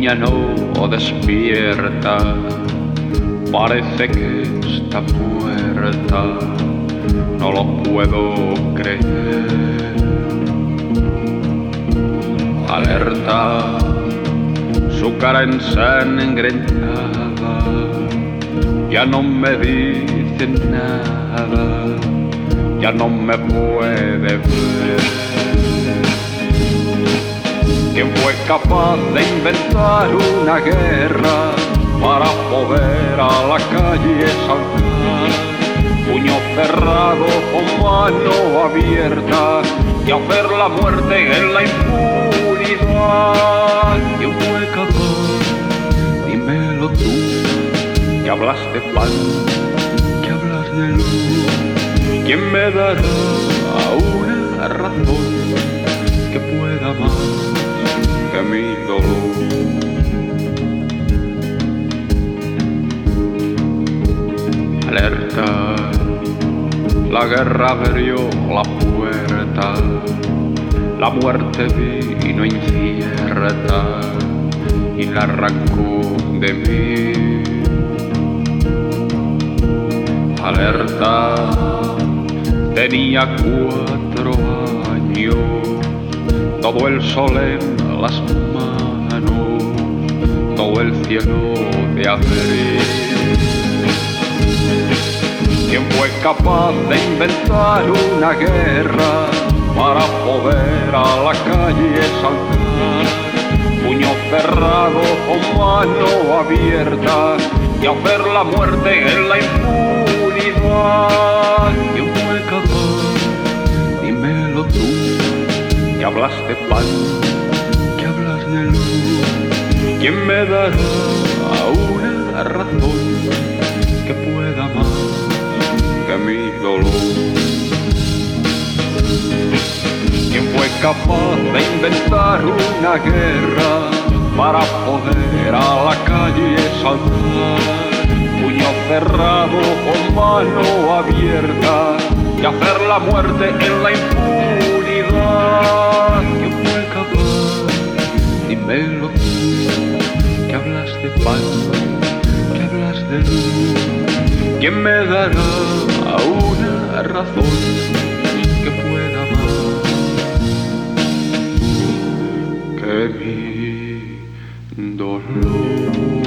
niña no despierta, parece que está muerta, no lo puedo creer. Alerta, su cara ensangrentada ya no me dice nada, ya no me puede ver. ¿Quién fue capaz de inventar una guerra para poder a la calle saltar? Puño cerrado con mano abierta y hacer la muerte en la impunidad. ¿Quién fue capaz? Dímelo tú, que hablas de pan, que hablas de luz. ¿Quién me dará una razón que pueda más que mi dolor? Alerta, la guerra abrió la puerta, la muerte vino incierta y la arrancó de mí. Alerta, tenía 4 años, todo el sol en las manos, todo el cielo de abril. ¿Quién fue capaz de inventar una guerra para poder a la calle saltar? Puño cerrado con mano abierta y hacer la muerte en la impunidad. ¿Quién fue capaz? Dímelo tú, que hablas de pan, que hablas de luz. ¿Quién me dará una razón que pueda más que mi dolor? ¿Quién fue capaz de inventar una guerra para poder a la calle saltar? Puño cerrado con mano abierta y hacer la muerte en la impunidad. ¿Quién fue capaz? Dímelo tú, que hablas de pan, que hablas de luz. ¿Quién me dará una razón que pueda más que mi dolor?